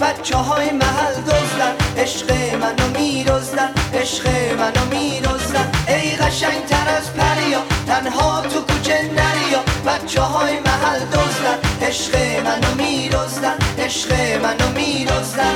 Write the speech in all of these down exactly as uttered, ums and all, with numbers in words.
بچه های محل دزدن، عشق منو میدزدن، عشق منو میدزدن. ای قشنگ تر از پریا تنها تو کوچه نریا، بچه های محل دزدن، عشق منو میدزدن، عشق منو میدزدن.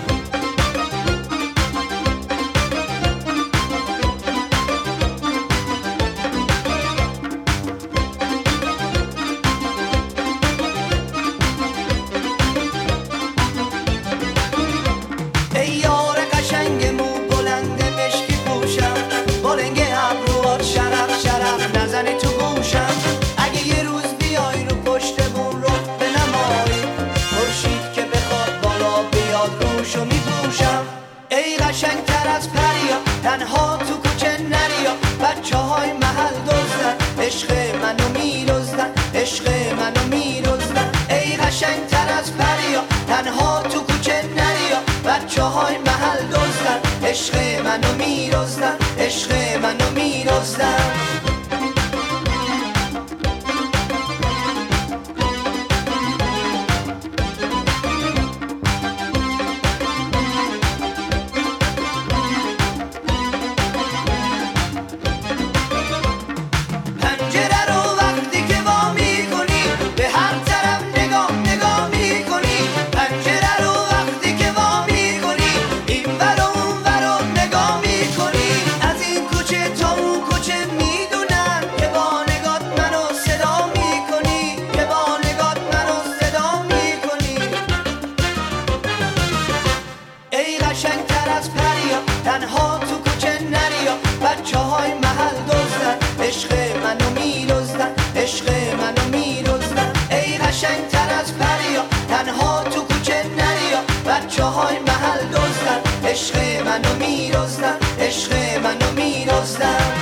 ای قشنگ تر از پریا تنها تو کوچه نریا، بچه های محل دزدن، عشق منو میدزدن، عشق منو میدزدن. ای قشنگ تر از پریا تنها تو کوچه نریا، بچه های محل دزدن، عشق منو میدزدن، عشق منو میدزدن. قشنگ تر از پریا تنها تو کوچه نریا، بچه های محل دزدن، عشق منو میدزدن، عشق منو میدزدن. ای قشنگ تر از پریا تنها تو کوچه نریا، بچه های محل دزدن، عشق منو میدزدن، عشق منو میدزدن.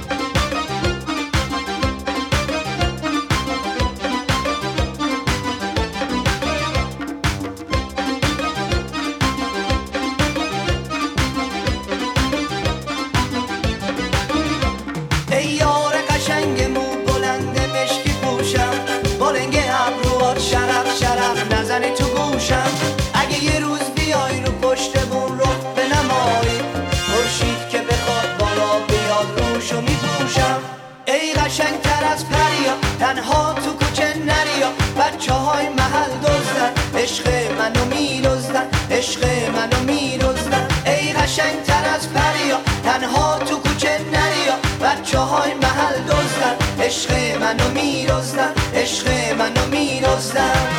نزنی تو گوشم اگه یه روز بیای رو پشتمون رو بنمایی، خورشید که بخواد بالا بیاد روشو میپوشم. ای قشنگ تر از پریا تنها تو کوچه نریا، بچه های محل دزدن، عشق منو میدزدن، عشق منو میدزدن. ای قشنگ تر از پریا تنها تو کوچه نریا، بچه های محل دزدن، عشق منو میدزدن، عشق منو میدزدن.